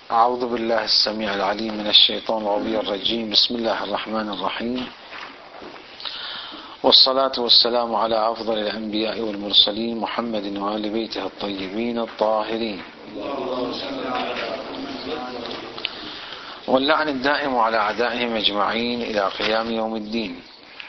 أعوذ بالله السميع العليم من الشيطان الرجيم. بسم الله الرحمن الرحيم، والصلاة والسلام على أفضل الأنبياء والمرسلين محمد وآل بيته الطيبين الطاهرين، واللعن الدائم على أعدائهم أجمعين إلى قيام يوم الدين.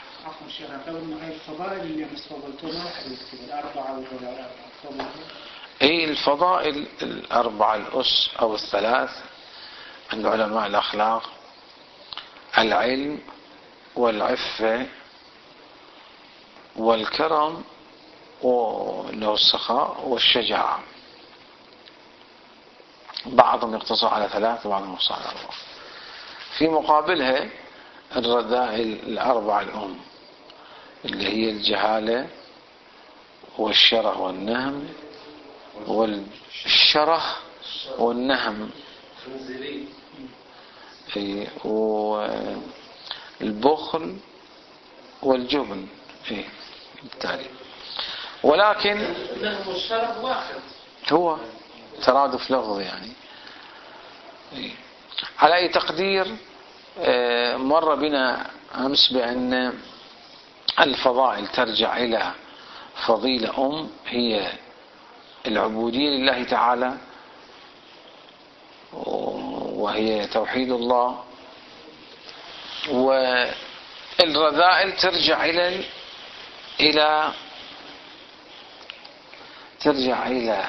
أي الفضائل الأربعة الأس أو الثلاث عند علماء الأخلاق: العلم والعفة والكرم وله السخاء والشجاعة. بعضهم يقتصر على ثلاث وبعضهم يقتصر على أربعة. في مقابلها الرذائل الأربعة الأم اللي هي الجهالة والشره والنهم والشره والنهم والبخل والجبن. بالتالي ولكن النهم والشره واحد، هو ترادف لفظ يعني. على أي تقدير مر بنا أمس بأن الفضائل ترجع إلى فضيلة هي العبودية لله تعالى، وهي توحيد الله. والرذائل ترجع إلى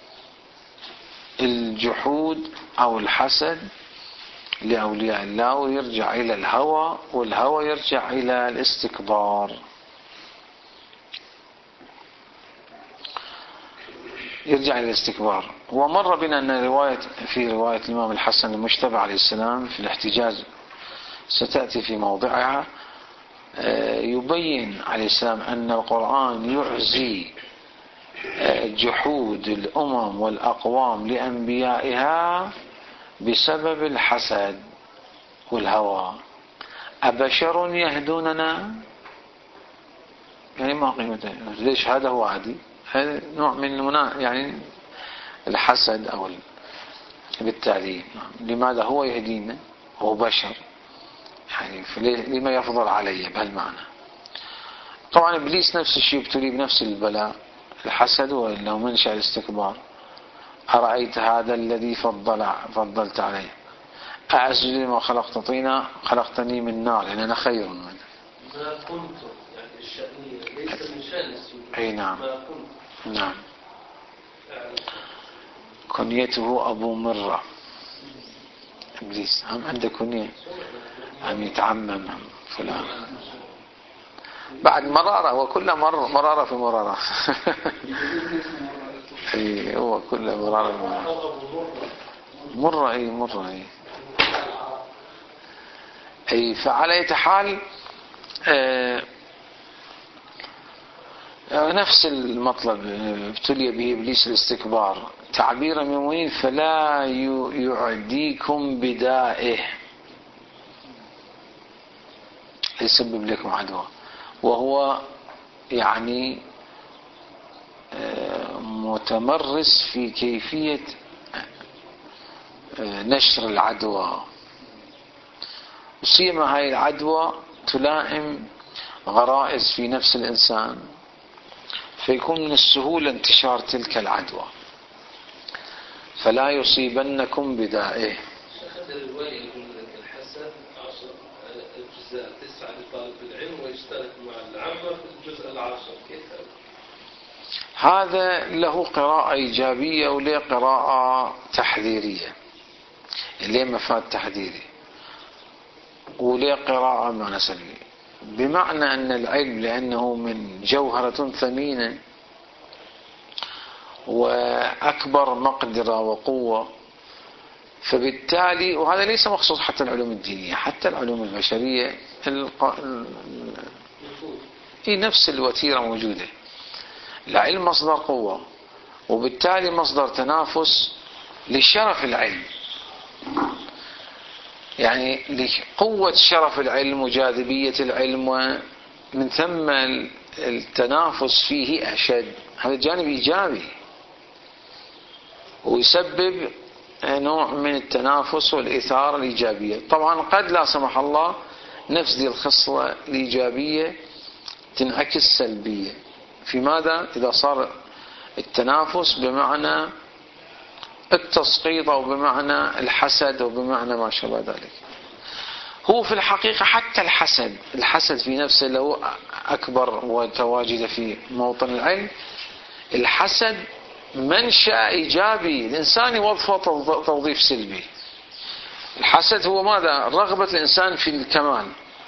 الجحود أو الحسد لأولياء الله، ويرجع إلى الهوى، والهوى يرجع إلى الاستكبار. ومر بنا أن في رواية الإمام الحسن المجتبى عليه السلام في الاحتجاج ستأتي في موضعها، يبين عليه السلام أن القرآن يعزي جحود الأمم والأقوام لأنبيائها بسبب الحسد والهوى. أبشر يهدوننا، يعني ما قيمته؟ ليش هذا هو عادي؟ هذا نوع من يعني الحسد أو بالتالي لماذا هو يهدينا وهو بشر؟ يعني لما يفضل علي بهالمعنى؟ طبعا إبليس نفس الشيء يبتلي بنفس البلاء، الحسد وإنه منشأ الاستكبار. أرأيت هذا الذي فضلت عليه أعز لما خلقت طينا خلقتني من نار، يعني أنا خير منه. ما كنت يعني الشأنية ليس من شأن السوء. أي نعم. ما كنت. نعم. كنيته أبو مرة. إبليس هم عنده كنية، هم يتعمم فلان بعد مرارة، وكل مرارة في مرارة. أي هو كل مرارة مرة. أي فعلى يتحال نفس المطلب ابتلي به إبليس الاستكبار، تعبيرا من وين؟ فلا يعديكم بدائه، يسبب لكم عدوى، وهو يعني متمرس في كيفية نشر العدوى، وسيما هاي العدوى تلائم غرائز في نفس الإنسان، فيكون من السهولة انتشار تلك العدوى. فلا يصيبنكم بدائه. الحسد 10 أجزاء، 9 لطالب العلم ويشترك مع العامة في الجزء العاشر. كيف هذا له قراءة إيجابية وله قراءة تحذيرية، له مفاد تحذيري وله قراءة معنى سلبي، بمعنى أن العلم لأنه من جوهرة ثمينة وأكبر مقدرة وقوة، فبالتالي وهذا ليس مخصوص حتى العلوم الدينية، حتى العلوم البشرية نفس الوتيرة موجودة. العلم مصدر قوة، وبالتالي مصدر تنافس لشرف العلم، يعني لقوة شرف العلم وجاذبية العلم، ومن ثم التنافس فيه أشد. هذا جانب إيجابي، ويسبب نوع من التنافس والإثارة الإيجابية. طبعا قد لا سمح الله نفس ذي الخصلة الإيجابية تنعكس سلبية في ماذا؟ إذا صار التنافس بمعنى التسقيط أو بمعنى الحسد أو بمعنى ما شابه ذلك. هو في الحقيقة حتى الحسد في نفسه له أكبر وتواجد في موطن العلم. الحسد منشأ إيجابي، الإنسان يوظفه توظيف سلبي. الحسد هو ماذا؟ رغبة الإنسان في الكمال.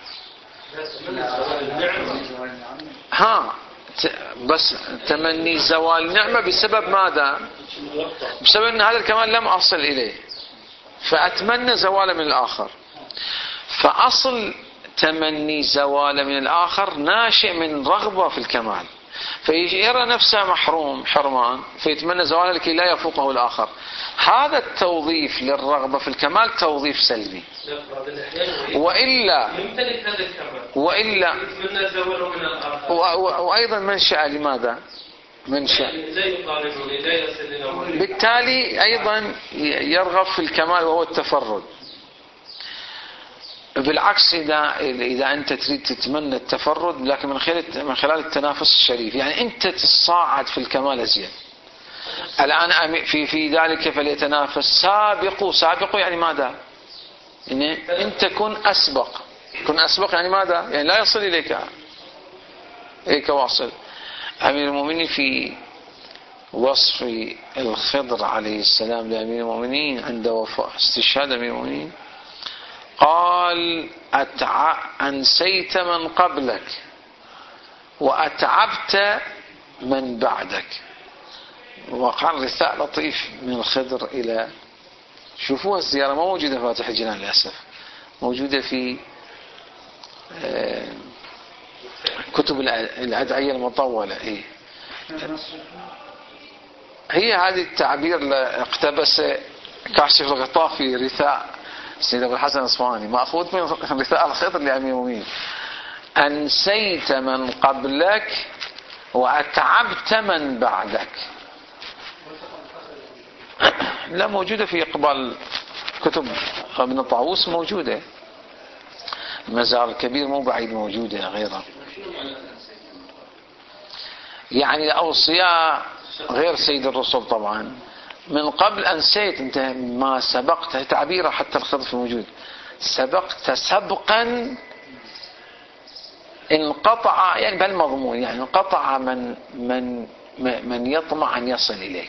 بس تمني زوال نعمة بسبب ماذا؟ بسبب أن هذا الكمال لم أصل إليه فأتمنى زواله من الآخر. فأصل تمني زواله من الآخر ناشئ من رغبة في الكمال، فيرى نفسه محروم حرمان فيتمنى زواله لكي لا يفوقه الآخر. هذا التوظيف للرغبة في الكمال توظيف سلبي. وإلا وأيضا منشأ لماذا؟ منشأ بالتالي أيضا يرغب في الكمال وهو التفرد. بالعكس إذا أنت تريد تتمنى التفرد لكن من خلال التنافس الشريف، يعني أنت تتصاعد في الكمال أزيد. الآن في ذلك فليتنافس سابقوا يعني ماذا؟ يعني أنت كن أسبق يعني ماذا؟ يعني لا يصل إليك إليك واصل. أمير المؤمنين في وصف الخضر عليه السلام لأمير المؤمنين عند وفاة استشهاد أمير المؤمنين قال أنسيت من قبلك وأتعبت من بعدك. وقال رثاء لطيف من الخضر إلى، شوفوها الزيارة ما موجودة في فاتح الجنان للأسف، موجودة في كتب الأدعية المطولة. هي هذه التعبير اقتبس كاشف الغطاء في رثاء سيد أبو الحسن الأصفهاني مأخوذ من رثاء الخضر لأمير المؤمنين. أنسيت من قبلك وأتعبت من بعدك. لا موجودة في إقبال كتب ابن طاووس، موجودة. المزار الكبير مو بعيد موجودة غيرها. يعني الأوصياء غير سيد الرسل طبعا. من قبل أنسيت، أنت ما سبقت، تعبيره حتى الخضر موجود، سبقت سبقا انقطع، يعني بالمضمون يعني انقطع من يطمع أن يصل إليك.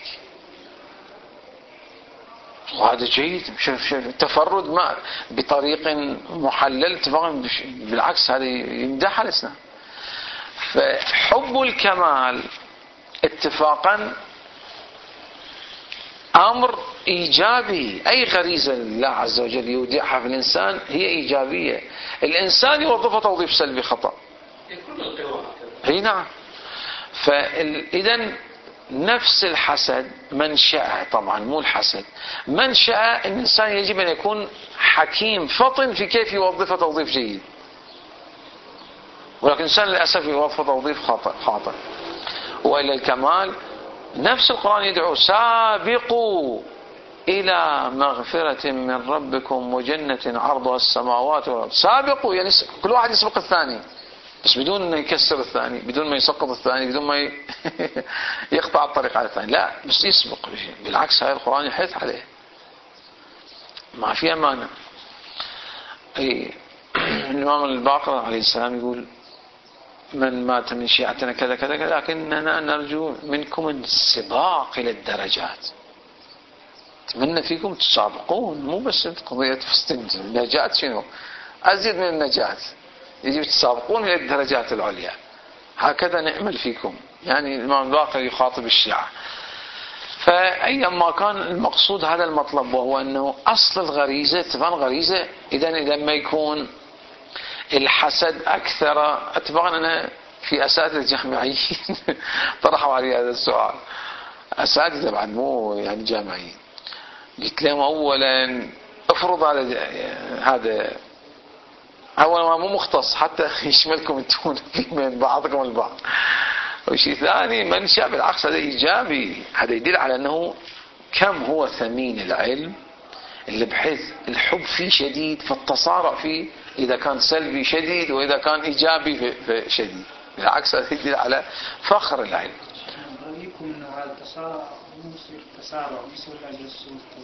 وهذا جيد. شوف التفرد ما بطريق محلل بالعكس هذا يمدح الإسلام. فحب الكمال اتفاقا أمر إيجابي. أي غريزة الله عز وجل يودعها في الإنسان هي إيجابية. الإنسان يوظفها توظيف سلبي خطأ. هي نعم. فإذا نفس الحسد منشأ، طبعا مو الحسد، منشأ الإنسان يجب أن يكون حكيم فطن في كيف يوظفه توظيف جيد. ولكن الإنسان للأسف يوظفه توظيف خاطئ. وإلى الكمال نفس القرآن يدعو سابقوا إلى مغفرة من ربكم وجنة عرضها السماوات والأرض. سابقوا يعني كل واحد يسبق الثاني، بس بدون أن يكسر الثاني، بدون ما يسقط الثاني، بدون ما يقطع الطريق على الثاني، لا بس يسبق. بالعكس هذا القرآن يحث عليه، ما في أمانة. الإمام الباقر عليه السلام يقول من مات من شيعتنا كذا كذا، لكننا نرجو منكم السباق إلى الدرجات. أتمنى فيكم تسابقون، مو بس قضية فستنج النجاة، شنو أزيد من النجاة، يجب تسابقون إلى الدرجات العليا. هكذا نعمل فيكم. يعني الإمام الباقر يخاطب الشيعة. فأيما كان المقصود هذا المطلب، وهو أنه أصل الغريزة تبان غريزة. إذا ما يكون الحسد أكثر. أتبقى أنا في أساتذة جامعيين طرحوا علي هذا السؤال، أساتذة بعد مو يعني جامعيين. قلت لهم أولا افرض هذا أولا مو مختص حتى يشملكم انتم من بعضكم البعض. وشيء ثاني منشأ بالعكس هذا إيجابي، هذا يدل على أنه كم هو ثمين العلم، اللي بحيث الحب فيه شديد، فالتصارع فيه إذا كان سلبي شديد وإذا كان إيجابي شديد. بالعكس هذا يدل على فخر العلم. رأيكم أن هذا التصارع مو يصير تسارع، يصير لأجل السلطة؟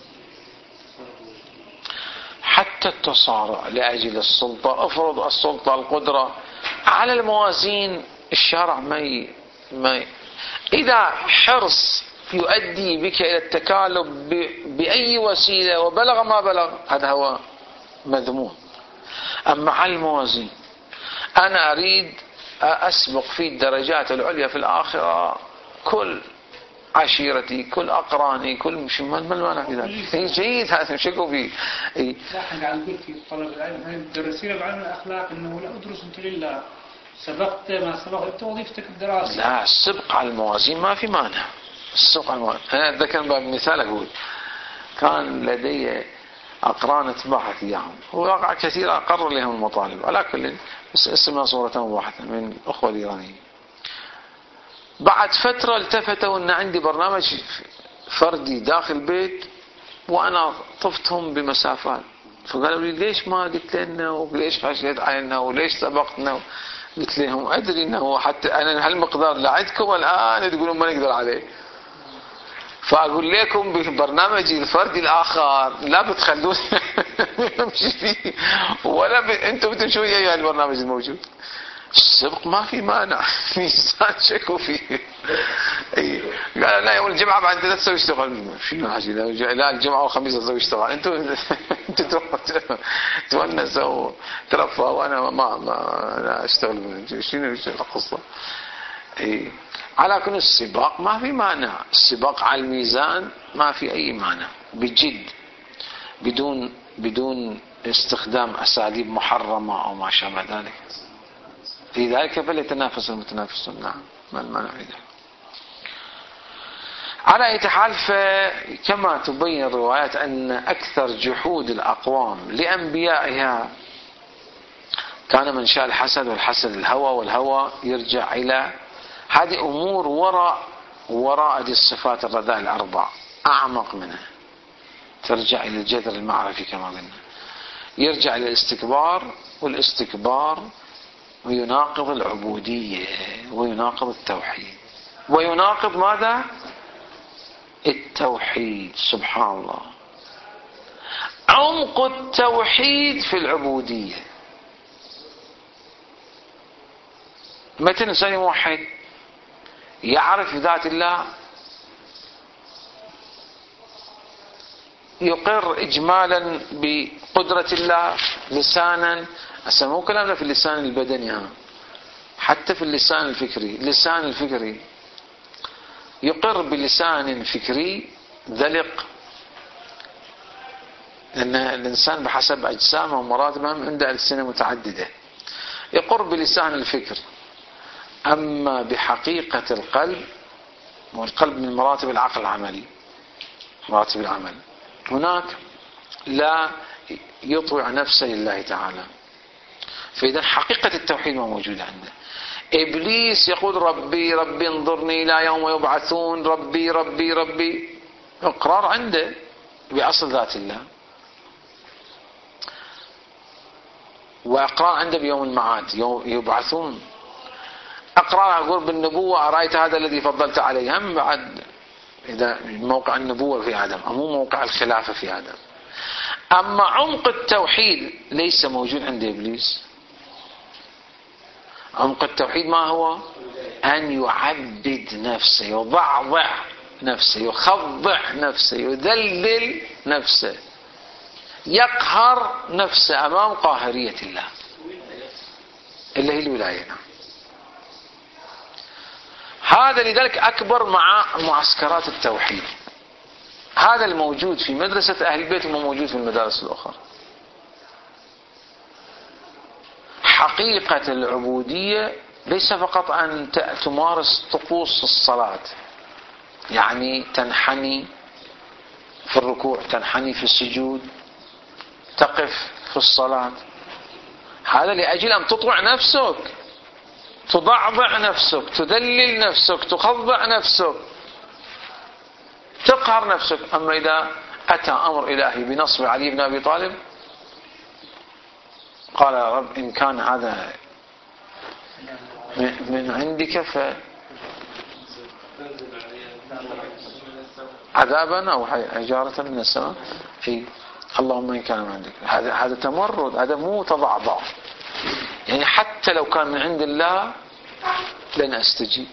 حتى التصارع لأجل السلطة، افرض السلطة القدرة على الموازين، الشرع ما إذا حرص يؤدي بك إلى التكالب بأي وسيلة وبلغ ما بلغ، هذا هو مذموم. أما على الموازين، أنا أريد أسبق في الدرجات العليا في الآخرة كل عشيرتي، كل أقراني، كل مش ما المانع في ذلك؟ جيد، هذا مشكوا فيه. لا، احنا قاعد نقول في طلب العلم، هاي الدراسين بعلم الأخلاق إنه لا أدرس أنت لله، سبقت ما سبقت وظيفتك الدراسة. لا، السبق على الموازين ما في مانع. السبق على الموازين، أنا أتذكر بمثال أقول كان لدي أقران اتبعت إياهم، وواقع كثير أقر لهم المطالب، على كل اسمها صورة واحدة من أخوة الإيرانيين. بعد فترة التفتوا أن عندي برنامج فردي داخل بيت وأنا طفتهم بمسافات، فقالوا لي ليش ما قلت لنا، وليش خشيت علينا، وليش سبقتنا؟ قلت لهم أدري أنه حتى أنا هالمقدار لعدكم الآن تقولون ما نقدر عليه، فأقول لكم ببرنامجي الفردي الآخر لا بتخلون نمشي فيه ولا أنتم بتمشوا وياي البرنامج الموجود. السبق ما في مانع، ميزان شكوا فيه. قال لا، يوم الجمعة بعد لا تسوي اشتغل. شنو حاجة؟ لا الجمعة والخميس أسوي اشتغل، أنتم تونسوا وترفهوا وأنا ما أشتغل. شنو القصة؟ على كل السباق ما في مانع، السباق على الميزان ما في أي مانع، بجد، بدون استخدام أساليب محرمة أو ما شابه ذلك. في ذلك فليتنافس المتنافسون. نعم، ما المانع في ذلك. على أي حال، فكما تبين الروايات أن أكثر جحود الأقوام لأنبيائها كان من شاء الحسد، والحسد الهوى، والهوى يرجع إلى هذه أمور وراء هذه الصفات الرذائل الأربع، أعمق منها، ترجع إلى الجذر المعرفي كما قلنا، يرجع إلى الاستكبار، والاستكبار ويناقض العبودية ويناقض التوحيد، ويناقض ماذا؟ التوحيد. سبحان الله، عمق التوحيد في العبودية. متى الإنسان موحد يعرف ذات الله، يقر إجمالا بقدرة الله لسانا، مو كلامنا في اللسان البدني، حتى في اللسان الفكري. اللسان الفكري يقر بلسان فكري ذلق، لأن الإنسان بحسب أجسامه ومراتبه عنده ألسنة متعددة، يقر بلسان الفكر. أما بحقيقة القلب، والقلب من مراتب العقل العملي، مراتب العمل، هناك لا يطوع نفسه لله تعالى. فإذا حقيقة التوحيد ما موجودة عنده. إبليس يقول ربي ربي انظرني إلى يوم يبعثون، ربي ربي ربي، إقرار عنده بأصل ذات الله، وإقرار عنده بيوم المعاد، يوم يبعثون. أقرار أقول بالنبوة، أرأيت هذا الذي فضلت عليه، هم بعد إذا موقع النبوة في آدم، مو موقع الخلافة في آدم. أما عمق التوحيد ليس موجود عند إبليس. عمق التوحيد ما هو؟ أن يعبد نفسه، يضعضع نفسه، يخضع نفسه، يذلل نفسه، يقهر نفسه أمام قاهرية الله اللي هي الولاية. هذا لذلك أكبر مع معسكرات التوحيد. هذا الموجود في مدرسة أهل البيت وما موجود في المدارس الأخرى. حقيقة العبودية ليس فقط أن تمارس طقوس الصلاة، يعني تنحني في الركوع، تنحني في السجود، تقف في الصلاة، هذا لأجل أن تطوع نفسك، تضعضع نفسك، تذلل نفسك، تخضع نفسك، تقهر نفسك. أما إذا أتى أمر إلهي بنصب علي بن أبي طالب قال يا رب إن كان هذا من عندك عذابا أو حجارة من السماء. اللهم إن كان من عندك. هذا تمرد، هذا مو تضعضع. يعني حتى لو كان من عند الله لن أستجيب.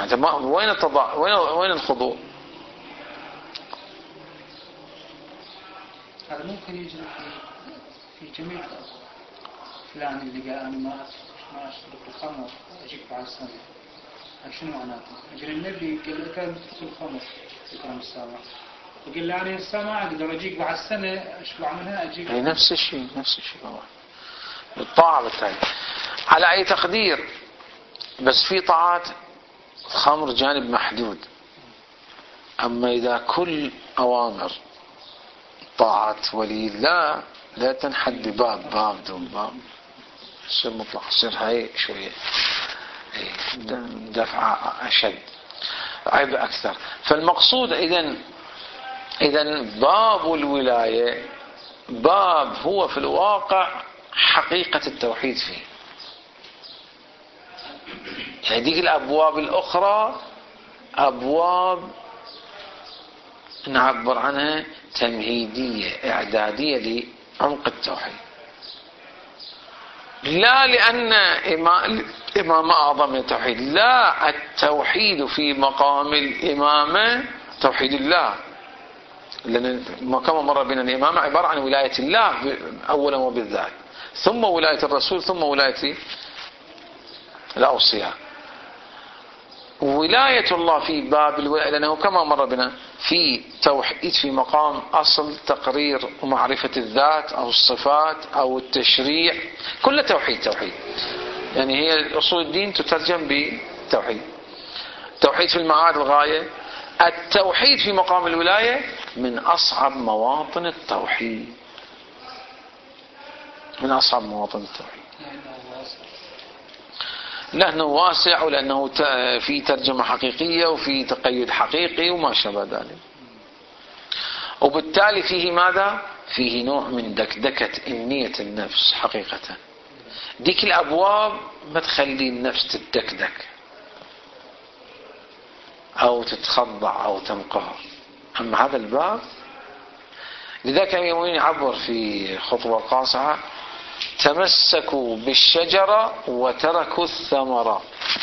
وين الخضوع؟ هذا ممكن يجري في جميع فلان اللي قال أنا ما أشرب الخمر أجيب بعد السنة. شنو معناته؟ أجل النبي قال له كان تترك الخمر يكرم السامع، وقال له أنا السامع أقدر أجيك بعد السنة أشبع منها أجيك. نفس الشيء الطاعة بالتالي على أي تقدير. بس في طاعات الخمر جانب محدود. أما إذا كل أوامر طاعة ولي الله لا تنحد باب دون باب، يصير مطلق، يصير هاي شوية دفع أشد، عيب أكثر. فالمقصود إذن باب الولاية باب هو في الواقع حقيقة التوحيد فيه. هذه الأبواب الأخرى أبواب نعبر عنها تمهيدية إعدادية لعمق التوحيد، لا لأن إمامة أعظم من التوحيد، لا، التوحيد في مقام الإمامة توحيد الله، لأن كما مر بنا الإمامة عبارة عن ولاية الله أولا وبالذات، ثم ولاية الرسول، ثم ولاية الأوصياء. ولاية الله في باب الولاية، لأنه كما مر بنا في توحيد في مقام أصل تقرير ومعرفة الذات أو الصفات أو التشريع، كل توحيد. يعني هي أصول الدين تترجم بتوحيد. توحيد في المعاد الغاية. التوحيد في مقام الولاية من أصعب مواطن التوحيد، لأنه واسع، ولأنه في ترجمة حقيقية وفي تقيد حقيقي وما شابه ذلك. وبالتالي فيه ماذا؟ فيه نوع من دكدكة إنية النفس حقيقة. ديك الأبواب ما تخلي النفس تتدكدك أو تتخضع أو تنقهر. أما هذا الباب، لذلك يومين يعبر في خطوة قاصعة: تمسكوا بالشجرة وتركوا الثمرة.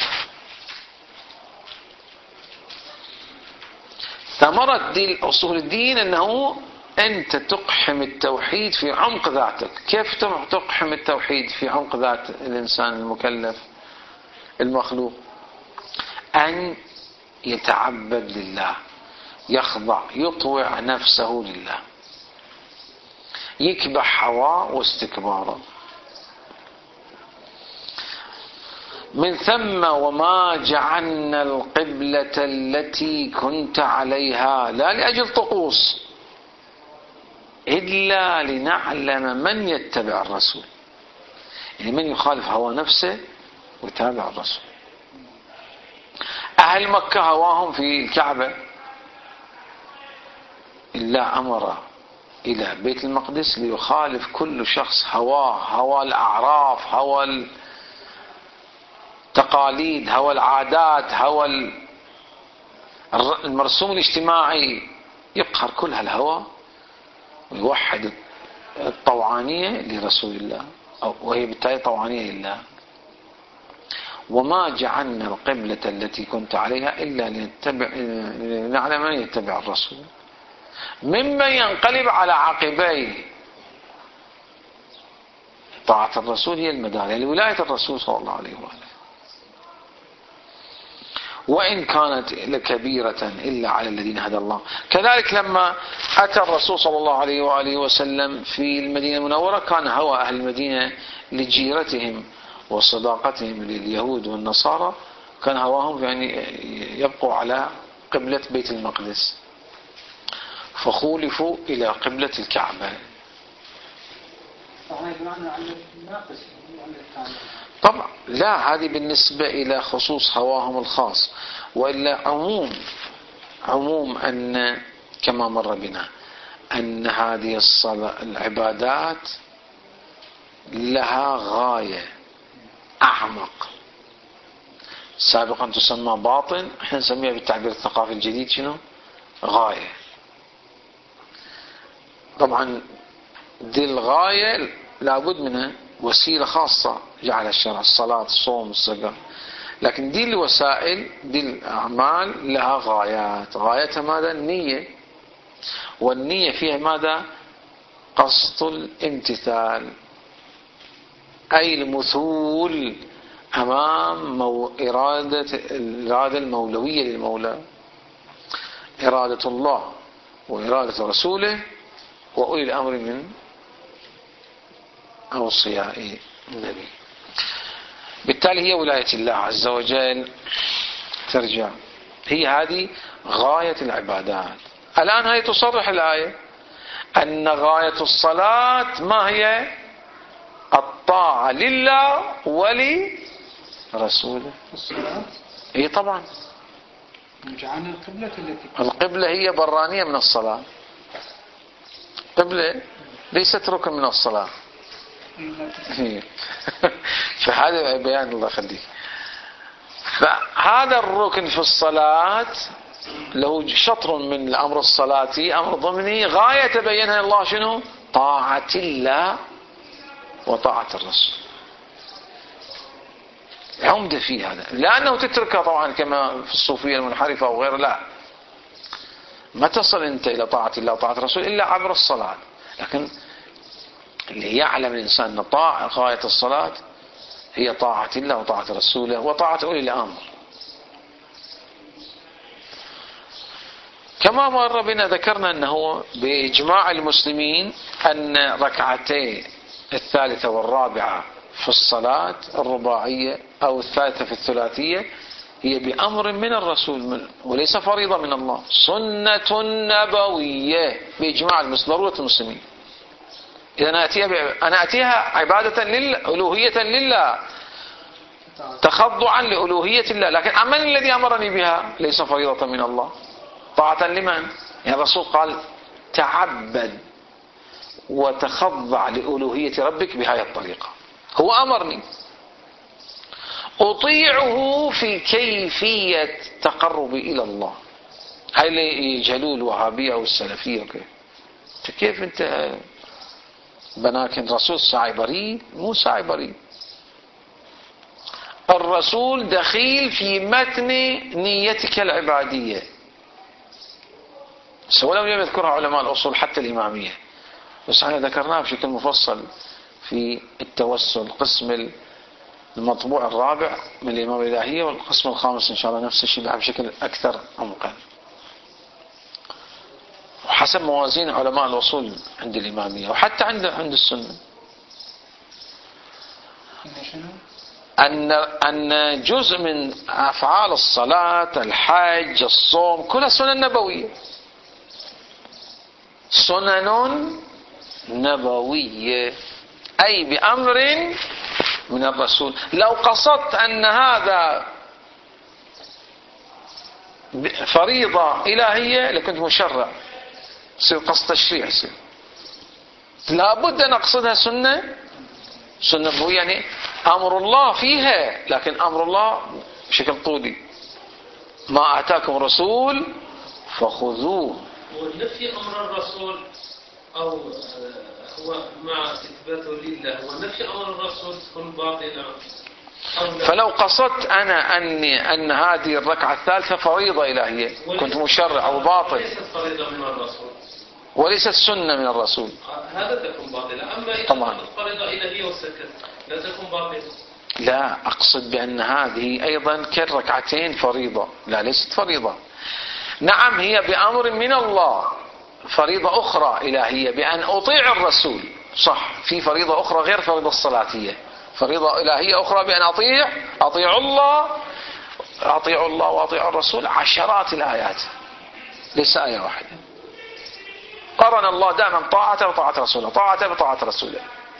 ثمرة دي أصول الدين أنه أنت تقحم التوحيد في عمق ذاتك. كيف تقحم التوحيد في عمق ذات الإنسان المكلف المخلوق؟ أن يتعبد لله، يخضع، يطوع نفسه لله، يكبح هواه واستكباره. من ثم وما جعلنا القبلة التي كنت عليها، لا لأجل طقوس، إلا لنعلم من يتبع الرسول، يعني من يخالف هوى نفسه ويتابع الرسول. أهل مكة هواهم في الكعبة، إلا أمر إلى بيت المقدس ليخالف كل شخص هوى الأعراف، هوى التقاليد، هوى العادات، هوى المرسوم الاجتماعي، يقهر كل هالهوى ويوحد الطوعانية لرسول الله، وهي بالتالي طوعانية لله. وما جعلنا القبلة التي كنت عليها إلا لنعلم من يتبع الرسول ممن ينقلب على عقبيه. طاعة الرسول هي المدار لولاية الرسول صلى الله عليه وآله، وإن كانت لكبيرة إلا على الذين هدى الله. كذلك لما أتى الرسول صلى الله عليه وآله وسلم في المدينة المنورة، كان هوى أهل المدينة لجيرتهم وصداقتهم لليهود والنصارى، كان هواهم يعني يبقوا على قبلة بيت المقدس، فخولفوا إلى قبلة الكعبة. طبعا لا، هذه بالنسبة إلى خصوص هواهم الخاص، وإلا عموم أن كما مر بنا أن هذه العبادات لها غاية أعمق سابقا تسمى باطن، احنا نسميها بالتعبير الثقافي الجديد شنو؟ غاية. طبعا دي الغاية لابد منها وسيلة خاصة جعل الشرع، الصلاة، الصوم، الصلاة، لكن دي الوسائل، دي الأعمال لها غايات. غايتها ماذا؟ النية، والنية فيها ماذا؟ قصد الامتثال، أي المثول أمام الإرادة المولوية للمولى، إرادة الله وإرادة رسوله وأولي الأمر من أوصياء النبي. بالتالي هي ولاية الله عز وجل ترجع، هي هذه غاية العبادات. الآن هي تصرح الآية أن غاية الصلاة ما هي؟ الطاعة لله ولرسوله. الصلاة هي طبعا جعلنا القبلة التي القبلة هي برانية من الصلاة، قبلة ليست ركن من الصلاة. فهذا بيان الله يخليك. فهذا الركن في الصلاة له شطر من الأمر الصلاتي، أمر ضمني، غاية تبينها الله شنو؟ طاعة الله وطاعة الرسول. عمدة في هذا، لأنه تتركها طبعا كما في الصوفية المنحرفة أو غير، لا، ما تصل أنت إلى طاعة الله وطاعة الرسول إلا عبر الصلاة. لكن اللي يعلم الإنسان أن غاية الصلاة هي طاعة الله وطاعة رسوله وطاعة أولي الأمر. كما مر بنا ذكرنا أنه بإجماع المسلمين أن ركعتي الثالثة والرابعة في الصلاة الرباعية أو الثالثة في الثلاثية هي بأمر من الرسول وليس فريضة من الله، سنة نبوية بإجماع ضرورة المسلمين. إذا أنا أتيها عبادة ألوهية لله، تخضعا لألوهية الله، لكن من الذي أمرني بها؟ ليس فريضة من الله. طاعة لمن؟ يعني الرسول قال تعبد وتخضع لألوهية ربك بهذه الطريقة، هو أمرني، أطيعه في كيفية تقربي إلى الله. هاي اللي يجهلوه الوهابية أو السلفية. كيف أنت بناك الرسول ساعي بريء؟ مو ساعي بريء، الرسول دخيل في متن نيتك العبادية، ولو لم يذكرها علماء الأصول حتى الإمامية، بس احنا ذكرناها بشكل مفصل في التوسل، قسم المطبوع الرابع من الإمام الإلهية، والقسم الخامس إن شاء الله نفس الشيء بشكل أكثر عمقا، وحسب موازين علماء الأصول عند الإمامية وحتى عند السنة، أن جزء من أفعال الصلاة، الحج، الصوم، كلها سنن نبوية، سنن نبوية، أي بأمر من الرسول. لو قصدت أن هذا فريضة إلهية لكنت مشرع، يصير قصد تشريع، يصير لابد أن أقصدها سنة نبوية، يعني أمر الله فيها، لكن أمر الله بشكل طولي، ما آتاكم رسول فخذوه. ونفي أمر الرسول أو هو مع إثباته لله، ونفي أمر الرسول تكون باطلة. فلو قصدت أنا أن هذه الركعة الثالثة فريضة إلهية كنت مشرع أو باطل، وليست فريضة من الرسول وليست سنة من الرسول، هذا تكون باطلة. أما إذا طبعا كانت فريضة إلهية وسكت لا تكون باطلة. لا، أقصد بأن هذه أيضا كالركعتين فريضة، لا ليست فريضة. نعم هي بأمر من الله، فريضة أخرى إلهية بأن أطيع الرسول، صح، في فريضة أخرى غير فريضة الصلاتية، فريضة إلهية أخرى بأن أطيع الله وأطيع الرسول، عشرات الآيات ليس آية واحدة، قرن الله دائما طاعته وطاعة رسوله، طاعته وطاعة رسوله.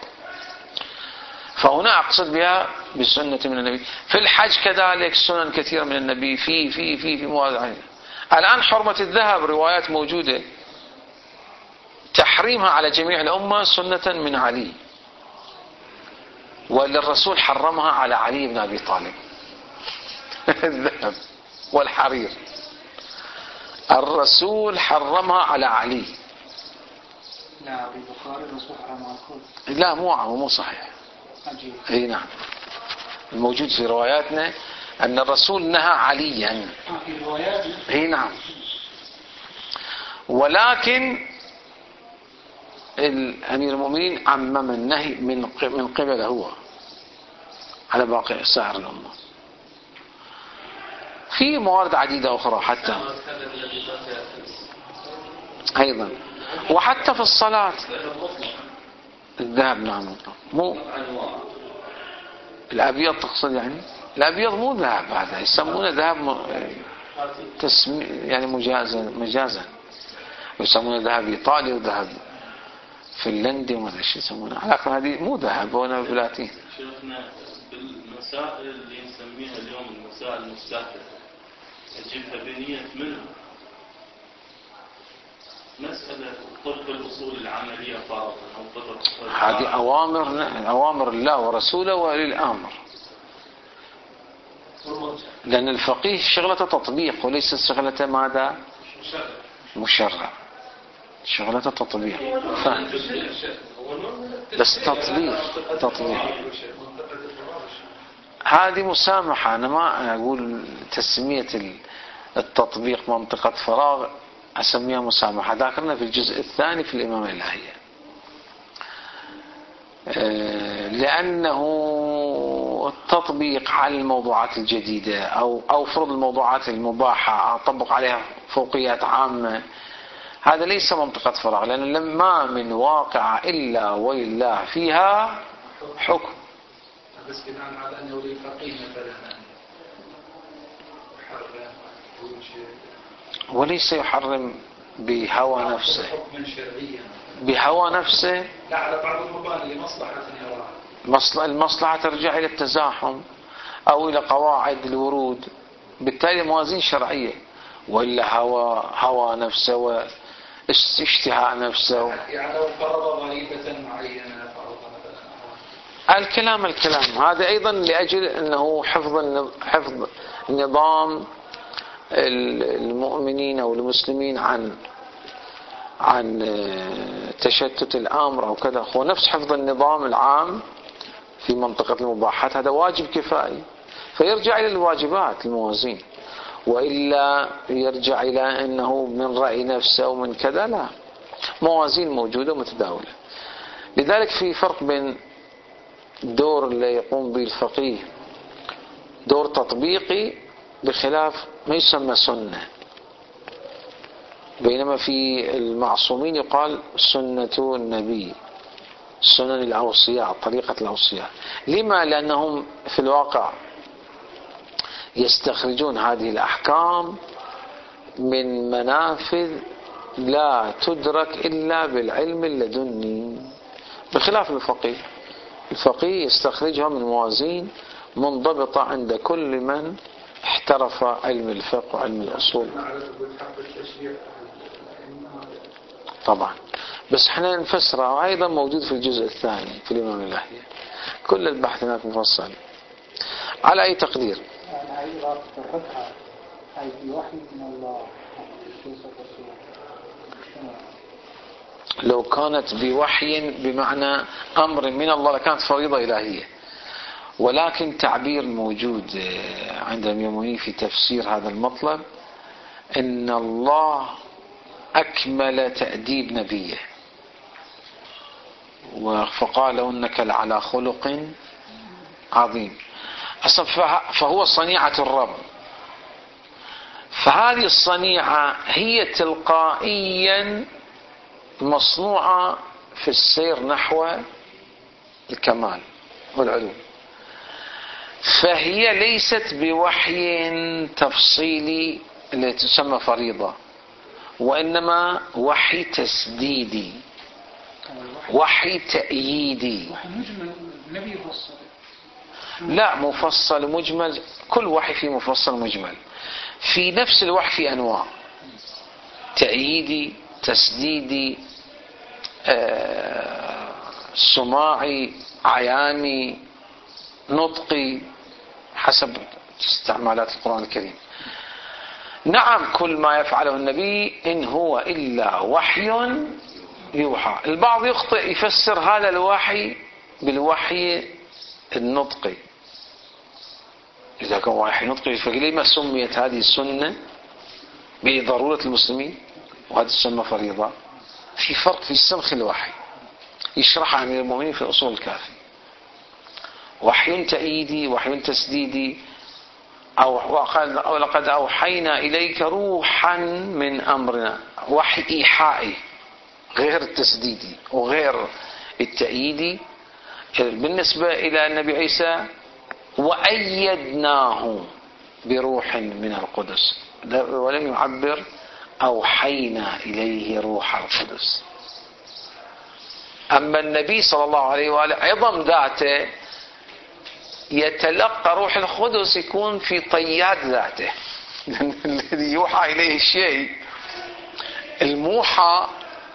فهنا أقصد بها بالسنة من النبي. في الحج كذلك سنن كثيرة من النبي في مواضع، الآن حرمة الذهب روايات موجودة، تحريمها على جميع الأمة سنة من علي، والرسول حرمها على علي بن أبي طالب. الذهب والحرير الرسول حرمها على علي. لا أبي بخاري الرسول حرم على الكل. لا مو صحيح. عجيب. اي نعم، الموجود في رواياتنا أن الرسول نهى عليا. في روايات. اي نعم، ولكن الأمير المؤمنين عمم النهي من قبل هو على باقي سائر الأمة. في موارد عديدة أخرى حتى أيضا، وحتى في الصلاة الذهب. نعم، مو الأبيض تقصد؟ يعني الأبيض مو ذهب، هذا يسمونه ذهب يعني مجازا يسمونه ذهب إيطالي وذهب فنلندي وما شيء يسمونه، لكن هذه مو ذهب، وانا بلاتين. شيخنا بالمسائل اللي نسميها اليوم المسائل المستهدفة نجيبها بنية منها مسألة طرق الأصول العملية فرضا أو طرق هذه أوامر الله ورسوله ولي الأمر، لأن الفقيه شغلته تطبيق وليس شغلته ماذا؟ مشرع. شغلته تطبيق، بس تطبيق. هذه مسامحة. أنا ما أقول تسمية التطبيق منطقة فراغ، أسميها مسامحة. ذكرنا في الجزء الثاني في الإمامة الإلهية، لأنه التطبيق على الموضوعات الجديدة أو فرض الموضوعات المباحة أطبق عليها فوقيات عامة، هذا ليس منطقة فراغ، لأن ما من واقع إلا ولله فيها حكم. بس بناء على أنه للفقيه مثلا وليس يحرم بهوى نفسه، حكما شرعيا بهوى نفسه. لا، على بعض المباني لمصلحة يراها. المصلحة ترجع إلى التزاحم أو إلى قواعد الورود، بالتالي موازين شرعية. وإلا هوى نفسه واشتهاء نفسه. يعني لو فرض ضريبة معينة، فرض مثلا الكلام هذا أيضا لأجل أنه حفظ نظام المؤمنين أو المسلمين عن تشتت الأمر أو كذا. هو نفس حفظ النظام العام في منطقة المباحات، هذا واجب كفائي، فيرجع إلى الواجبات الموازين، وإلا يرجع إلى أنه من رأي نفسه ومن كذا. لا، موازين موجودة ومتداولة. لذلك في فرق بين الدور اللي يقوم به الفقيه دور تطبيقي بخلاف ما يسمى سنة، بينما في المعصومين يقال سنة النبي، سنن الأوصياء، طريقة الأوصياء. لما؟ لأنهم في الواقع يستخرجون هذه الأحكام من منافذ لا تدرك إلا بالعلم اللدني، بخلاف الفقيه يستخرجها من موازين منضبطة عند كل من احترف علم الفقه وعلم الأصول. طبعا، بس احنا نفسرها، وأيضا موجود في الجزء الثاني في الإمام الإلهية، كل البحث هناك مفصل. على أي تقدير؟ يعني أي رابط الربحة أي بوحي من الله. لو كانت بوحي بمعنى أمر من الله لكانت فريضة إلهية، ولكن تعبير موجود عند المؤمنين في تفسير هذا المطلب إن الله أكمل تأديب نبيه، فقال إنك لعلى خلق عظيم. أصلا فهو صنيعة الرب، فهذه الصنيعة هي تلقائيا مصنوعة في السير نحو الكمال والعلو، فهي ليست بوحي تفصيلي اللي تسمى فريضة، وإنما وحي تسديدي، وحي تأييدي. وحي مجمل النبي يفصل. لا، مفصل ومجمل، كل وحي فيه مفصل ومجمل. في نفس الوحي في أنواع، تأييدي، تسديدي، سماعي، عياني، نطقي، حسب استعمالات القرآن الكريم. نعم كل ما يفعله النبي إن هو إلا وحي يوحى. البعض يخطئ يفسر هذا الوحي بالوحي النطقي. إذا كان وحي نطقي فلما سميت هذه السنة بضرورة المسلمين وهذه السنة فريضة؟ في فرق في سمخ الوحي يشرحها عن المؤمنين في أصول الكافي. وحي تأييدي، وحي تسديدي، أو لقد أوحينا إليك روحا من أمرنا، وحي إيحائي غير التسديدي وغير التأييدي. بالنسبة إلى النبي عيسى وأيدناه بروح من القدس، ولم يعبر أوحينا إليه روح القدس. أما النبي صلى الله عليه وآله عظم ذاته يتلقى روح القدس يكون في طيات ذاته. الذي يوحى إليه الشيء الموحى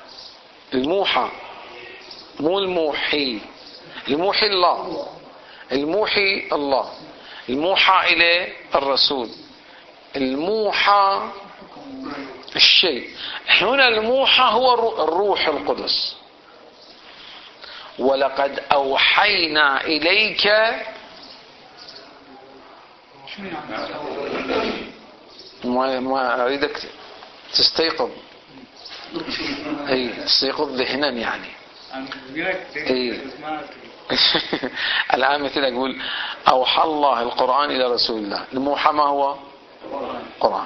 مو الموحي. الموحي الله، الموحي الله، الموحى إليه الرسول، الموحى الشيء. هنا الموحى هو الروح القدس. ولقد أوحينا إليك، ما أريدك تستيقظ، أي تستيقظ ذهنا يعني. أي الآن مثل أقول أوحى الله القرآن إلى رسول الله. الموحى ما هو؟ القرآن.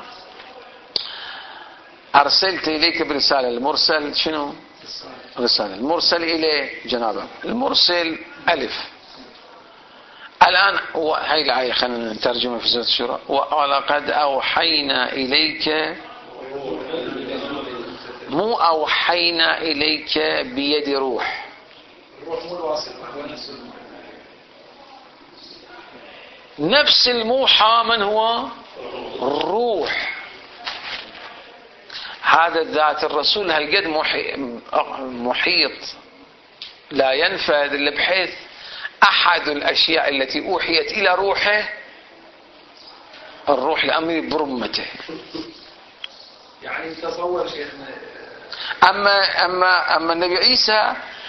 أرسلت إليك برسالة. المرسل شنو؟ رسالة. المرسل إليه جنابه، المرسل ألف. الآن هاي الآية خلينا نترجمها في سورة الشورى. ولقد أوحينا إليك، مو أوحينا إليك بيد روح. نفس الموحى من هو؟ الروح. هذا ذات الرسول هالقد محيط لا ينفذ إلا بحيث أحد الأشياء التي أوحيت إلى روحه الروح الأمري برمته. يعني تصور شيخنا. أما النبي عيسى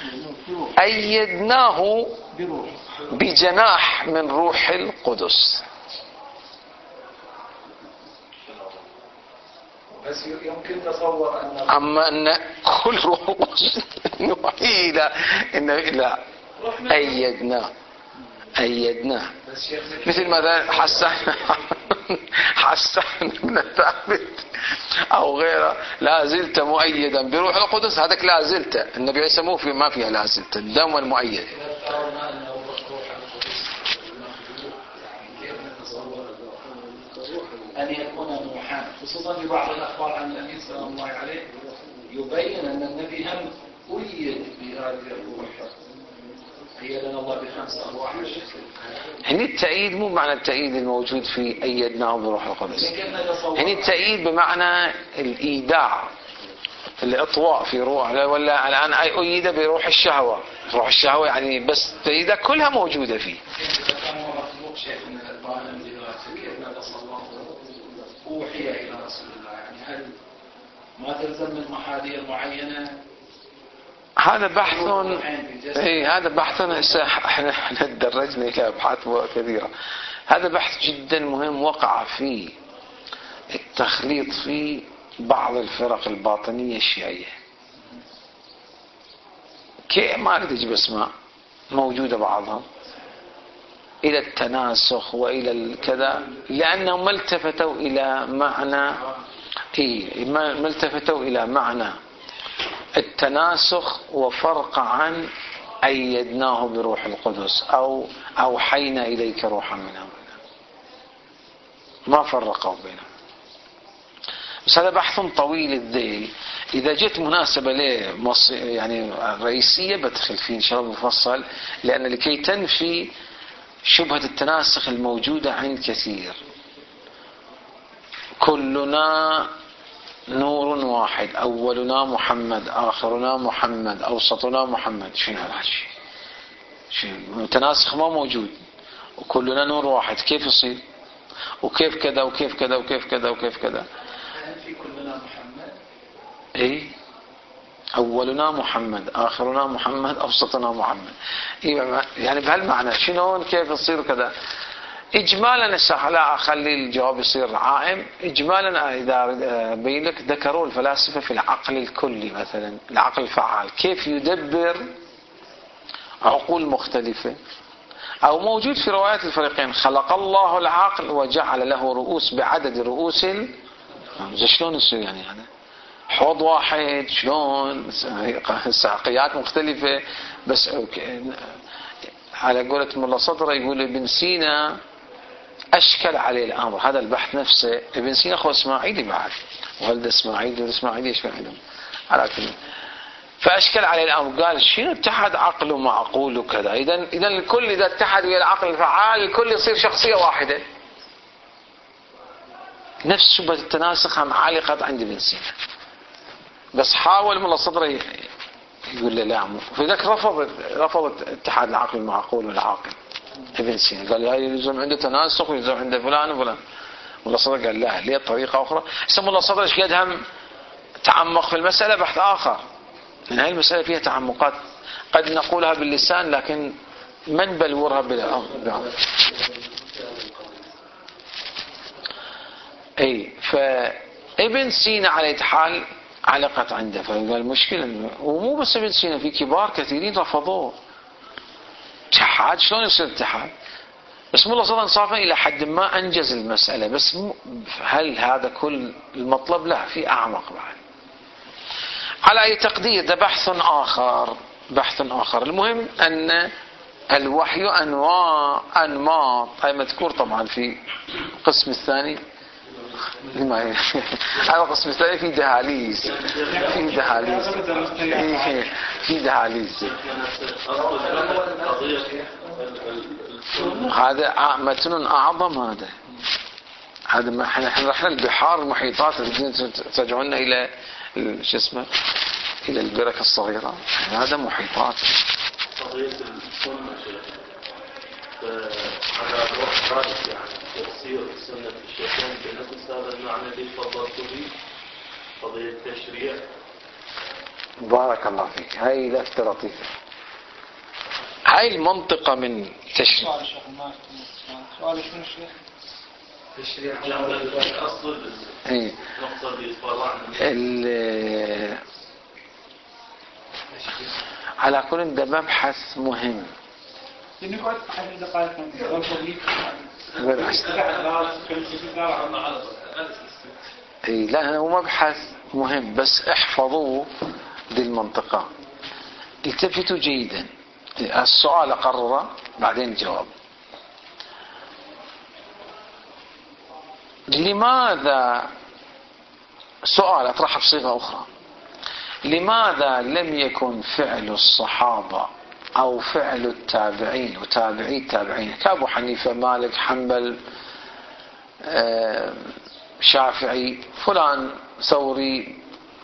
أيدناه بجناح من روح القدس. بس يمكن تصور أما أن كل روح القدس نوحي إلى أيدناه مثل ماذا حسان بن ثابت أو غيره. لا زلت مؤيدا بروح القدس. هذاك لا زلت. النبي عيسى ما فيها لا زلت، الدم المؤيد. أن يكون موحى، خصوصا في بعض الأخبار عن النبي صلى الله عليه يبين أن النبي هم أيد بهذه الروح. أيدنا الله بخمس أرواح. هني التأييد مو معنى التأييد الموجود في أيدناه بروح القدس. هني التأييد بمعنى الإيداع، الإطواء في روح. ولا الآن أيد بروح الشهوة. روح الشهوة يعني بس تأييدها كلها موجودة فيه. أوحي إلى رسول الله، يعني هل ما تلزم من محاذير معينة؟ هذا بحث. هذا بحث احنا تدرجنا إلى أبحاث كثيرة. هذا بحث جدا مهم وقع فيه التخليط في بعض الفرق الباطنية الشيعية. ما أريد أجيب اسماء، موجودة بعضهم إلى التناسخ وإلى الكذا، لأنهم ما التفتوا إلى معنى التناسخ وفرق عن أيدناه بروح القدس أو أوحينا إليك روحا من أمرنا. ما فرقوا بينهم. بس هذا بحث طويل الذيل. إذا جت مناسبة له يعني رئيسية بدخل فيه إن شاء الله مفصل، لأن لكي تنفي شبهة التناسخ الموجودة عند كثير. كلنا نور واحد، أولنا محمد، آخرنا محمد، أوسطنا محمد. شنو هذا الشيء؟ متناسخ ما موجود، وكلنا نور واحد، كيف يصير؟ وكيف كذا وكيف كذا وكيف كذا وكيف كذا؟ هل في كلنا محمد؟ اي أولنا محمد، آخرنا محمد، أوسطنا محمد. يعني بهالمعنى شنو كيف يصير كذا؟ إجمالا لا أخلي الجواب يصير عائم. إجمالا إذا بين لك ذكروا الفلاسفة في العقل الكلي مثلا، العقل الفعال، كيف يدبر عقول مختلفة، أو موجود في روايات الفريقين: خلق الله العقل وجعل له رؤوس بعدد رؤوس شلون يصير يعني هذا؟ حوض واحد شلون؟ ساقيات مختلفة. بس على قولة ملا صدرة يقول ابن سينا أشكل عليه الأمر. هذا البحث نفسه ابن سينا أخو إسماعيلي بعد، وولد إسماعيل والإسماعيلي يشكل عليهم على كل. فأشكل عليه الأمر، قال شنو اتحد عقل ومعقول وكذا؟ إذا الكل إذا اتحد ويا العقل الفعال الكل يصير شخصية واحدة. نفس شبهة التناسخ هم علقت عند ابن سينا، بس حاول ملا صدره يقول له لا. فذاك رفض اتحاد العقل المعقول والعاقل ابن سينا، قال هاي يلزم عنده تناسخ ويلزم عنده فلان وفلان. ملا صدره قال لا، ليه طريقة أخرى. ملا صدره ايش قد هم تعمق في المسألة بحث آخر، لأن هاي المسألة فيها تعمقات قد نقولها باللسان لكن من بلورها بالعقل. اي فابن سينا على حال علقت عنده، فقال مشكلة. ومو بس ابن سينا، في كبار كثيرين رفضوه. اتحاد شلون يصير اتحاد؟ بس ملا صدر انصافا الى حد ما انجز المسألة، بس هل هذا كل المطلب؟ لا، في اعمق بعد. على اي تقدير ده بحث اخر. المهم ان الوحي انماط، هاي مذكور طبعا في القسم الثاني. هذا القسم الثاني في دهاليز. هذا متن اعظم. هذا ما احنا رحنا البحار المحيطات ترجعونا الى شو اسمه، الى البركة الصغيرة. هذا محيطات. قضية السنة على رأس يعني تفسير سنة الشيخين بنفس هذا المعنى اللي تفضلت به، قضية التشريع. بارك الله فيك. هاي لفتة لطيفة. هاي المنطقة من تشريع. سؤال شنو الشيخ؟ تشريع أصل نقطة اللي يتفرع على كل ده مبحث مهم. نقعد 10 دقائق لا، هو مبحث مهم، بس احفظوا دي المنطقة. التفتوا جيدا. السؤال أقرره بعدين الجواب. لماذا، سؤال أطرحه بصيغة أخرى، لماذا لم يكن فعل الصحابة أو فعل التابعين وتابعي التابعين كأبو حنيفة، مالك، حنبل، شافعي، فلان، ثوري،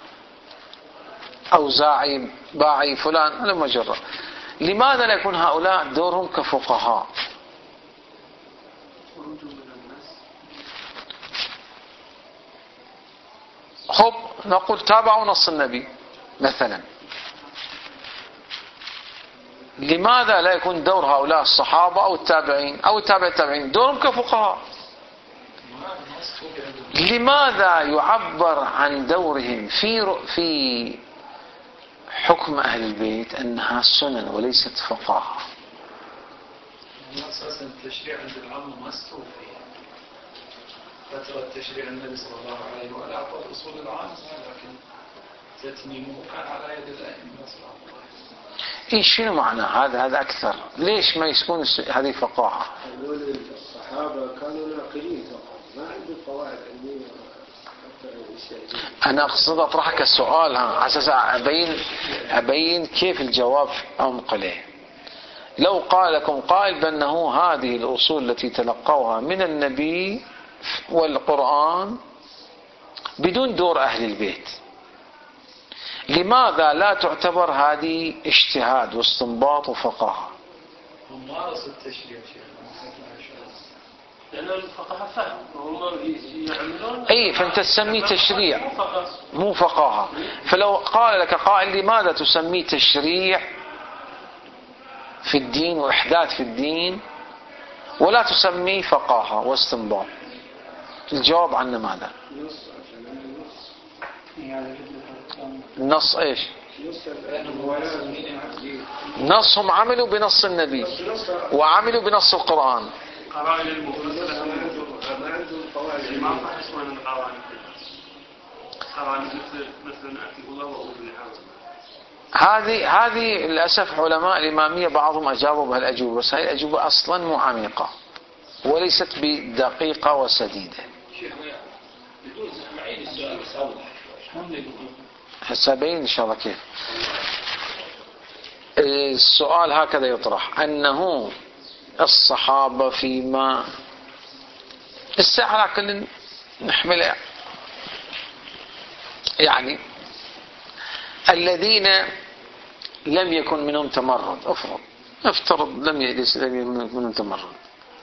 أوزاعي، باعي، فلان، على مجرة، لماذا لا يكون هؤلاء دورهم كفقهاء؟ خب نقول تابعوا نص النبي مثلا، لماذا لا يكون دور هؤلاء الصحابة أو التابعين أو التابع التابعين دورهم كفقهاء؟ لماذا يعبر عن دورهم في حكم أهل البيت أنها سنن وليست فقهاء؟ أساسا التشريع عند العامة ما استوفي. فترة تشريع النبي صلى الله عليه وآله أعطى الأصول العامة، لكن تتميمه كان على يد الأئمة صلى الله عليه وسلم. إيش شنو معنى هذا أكثر؟ ليش ما يكون هذه فقاهة؟ الصحابة كانوا ناقلين فقط، ما عندهم قواعد علمية. أنا أقصد أطرحك السؤال على أساس أبين كيف الجواب عمق له. لو قال لكم قائل بأنه هذه الأصول التي تلقوها من النبي والقرآن بدون دور أهل البيت. لماذا لا تعتبر هذه اجتهاد واستنباط وفقاهة؟ ممارسة التشريع شيخ. لأن الفقهاء فهم وهم يعملون. أي فأنت تسميه تشريع مو فقاهة. فلو قال لك قائل لماذا تسميه تشريع في الدين وإحداث في الدين ولا تسميه فقاهة واستنباط؟ الجواب عنه ماذا؟ النص ايش؟ نصهم عملوا بنص النبي وعملوا بنص القرآن. قرائن المفصلة ما عندهم قواعد. ما فحص من القرائن. قرائن مثل أكتب الله وأعوذ هذه للأسف علماء الإمامية بعضهم أجابوا بهالأجوبة، بس هاي الأجوبة أصلا مو عميقة وليست بدقيقة وسديدة. هسه بين إن شاء الله كيف. السؤال هكذا يطرح أنه الصحابة فيما الساعة لكن نحملها يعني الذين لم يكن منهم تمرد، افترض لم يكن منهم تمرد،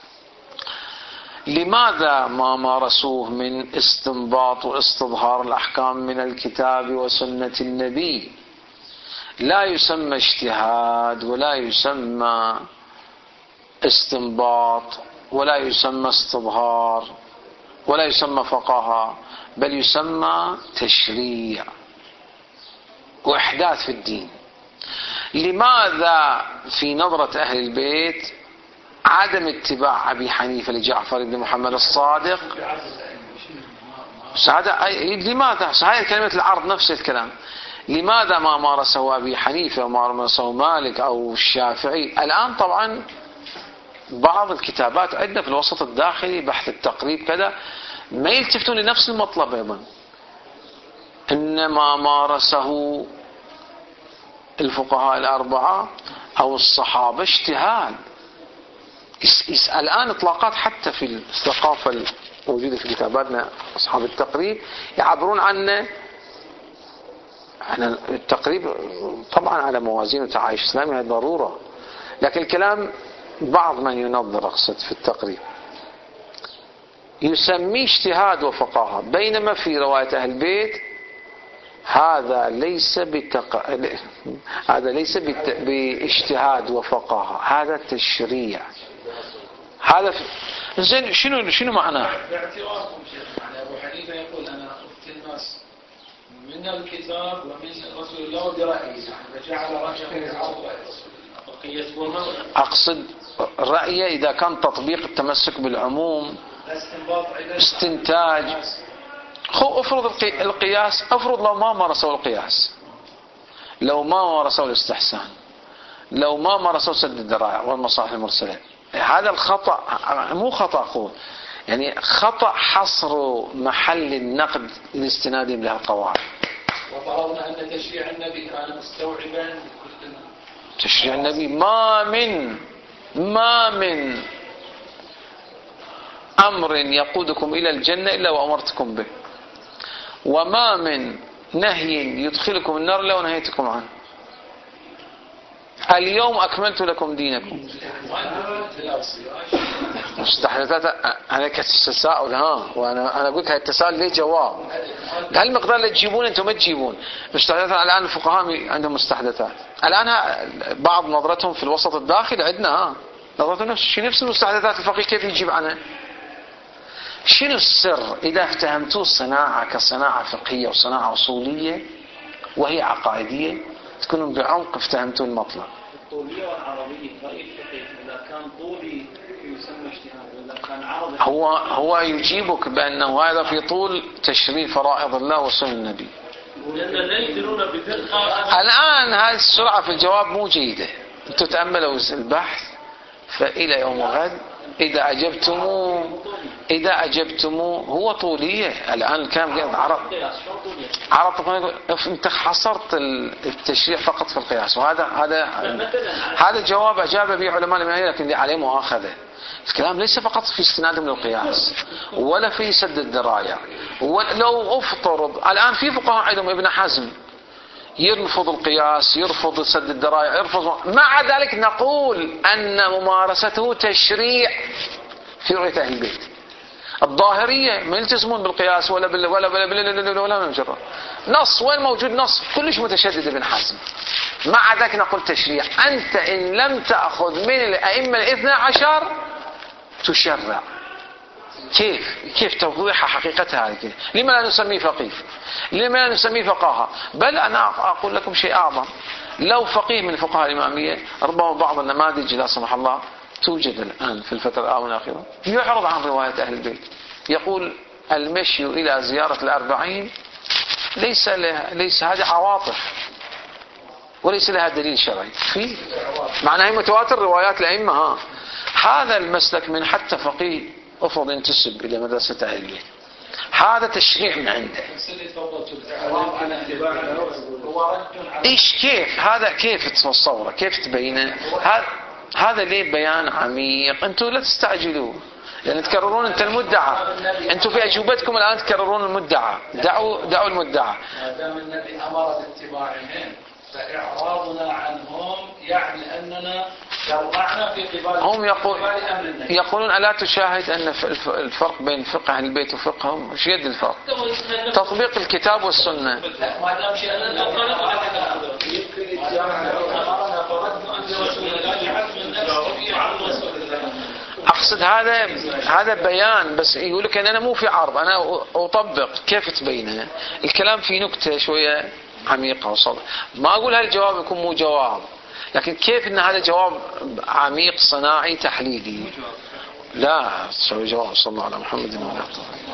لماذا ما مارسوه من استنباط واستظهار الأحكام من الكتاب وسنة النبي؟ لا يسمى اجتهاد ولا يسمى استنباط ولا يسمى استظهار ولا يسمى فقاهة، بل يسمى تشريع وإحداث في الدين. لماذا في نظرة أهل البيت عدم اتباع أبي حنيفة لجعفر بن محمد الصادق؟ لماذا؟ هاي كلمة العرض نفس الكلام. لماذا ما مارسه أبي حنيفة وما مارسه مالك أو الشافعي؟ الآن طبعا بعض الكتابات عندنا في الوسط الداخلي بحث التقريب كذا ما يلتفتون لنفس المطلب أيضا، إنما مارسه الفقهاء الأربعة أو الصحابة اجتهاد. الآن إطلاقات حتى في الثقافة الموجودة في كتاباتنا أصحاب التقريب يعبرون عنه. التقريب طبعا على موازين وتعايش إسلامي هذه ضرورة، لكن الكلام بعض من ينظر أقصد في التقريب يسميه اجتهاد وفقاهة، بينما في رواية أهل البيت هذا ليس باجتهاد وفقاهة، هذا تشريع. هذا زين شنو معناه؟ باعتباركم شيخ يعني أبو حنيفة يقول أنا أفتي الناس من الكتاب ومن رسول الله برأيه، يعني فجعل رأيه عرض أقصد رأيه إذا كان تطبيق التمسك بالعموم استنتاج. افرض القياس، افرض لو ما مارسوا القياس، لو ما مارسوا الاستحسان، لو ما مارسوا سد الذرائع والمصالح المرسلة، هذا الخطأ مو خطأ أقول يعني خطأ حصر محل النقد لاستنادهم لها القواعد. وفرضنا أن تشريع النبي كان مستوعبا تشريع النبي ما من أمر يقودكم إلى الجنة إلا وأمرتكم به، وما من نهي يدخلكم النار إلا ونهيتكم عنه. اليوم أكملت لكم دينكم. مستحدثات أنا كتساؤل وأنا أقول لك التساؤل ليه جواب. هالمقدار اللي تجيبون أنتم ما تجيبون. مستحدثات الآن الفقهاء عندهم مستحدثات. الآن بعض نظرتهم في الوسط الداخلي عندنا نظرتهم نفس المستحدثات الفقهية كيف يجيب عنها. شنو السر إذا افتهمتوا الصناعة كصناعة فقهية وصناعة أصولية وهي عقائدية تكونوا بعمق افتهمتوا المطلب. الطولية والعربية رأي الفقه إذا كان طولي يسمى اجتهاد وإذا كان عربي هو يجيبك بأنه هذا في طول تشريع فرائض الله وسنن النبي. لأن لا يدرون بدقة. الآن هذه السرعة في الجواب مو جيدة. أنتم تأملوا البحث فإلى يوم الغد إذا أجبتموه هو طولية. الآن كان عرض أنت حصرت التشريع فقط في القياس، هذا جواب أجاب به علماء المعاني لكن عليه مؤاخذة. الكلام ليس فقط في استنادهم للقياس ولا في سد الذرائع. لو افترض الآن في فقهاء عندهم ابن حزم يرفض القياس، يرفض سد الذرائع، يرفض، مع ذلك نقول أن ممارسته تشريع في رؤية أهل البيت. الظاهرية ما يلتزمون بالقياس ولا مجرد نص. وين موجود نص كلش متشدد ابن حزم، مع ذلك نقول تشريع. أنت إن لم تأخذ من الأئمة الاثنى عشر تشرع. كيف توضيح حقيقتها هذه؟ لما لا نسميه فقيه؟ لما لا نسميه فقاهة؟ بل أنا أقول لكم شيء أعظم. لو فقيه من الفقهاء الإمامية، ربما بعض النماذج لا سمح الله توجد الآن في الفترة الآونة الأخيرة، يعرض عن رواية أهل البيت، يقول المشي إلى زيارة الأربعين ليس هذه عواطف وليس لها دليل شرعي، في معناها متواتر روايات الأئمة. هذا المسلك من حتى فقيه أفرض ينتسب إلى مدرسة أهل البيت، هذا تشريع من عنده. إيش كيف هذا؟ كيف تصوره؟ كيف تبينه؟ هذا ليه بيان عميق. أنتم لا تستعجلوا لأن تكررون أنت المدعى. أنتم في أجوبتكم الآن تكررون المدعى. دعوا المدعى. ما دام النبي أمر باتباعهم فإعراضنا عنهم يعني أننا شرعنا في قبال هم يقولون ألا تشاهد أن الفرق بين فقه أهل البيت وفقههم؟ وش يد الفرق؟ تطبيق الكتاب والسنة. ما دام شأننا أقصد هذا بيان، بس يقول لك أنا مو في عرض، أنا أطبق. كيف تبينه؟ الكلام في نكتة شوية عميقة وصلة. ما أقول هالجواب يكون مو جواب، لكن كيف إن هذا جواب عميق صناعي تحليلي؟ لا، سوي جواب. صلى الله على محمد وعلى آله.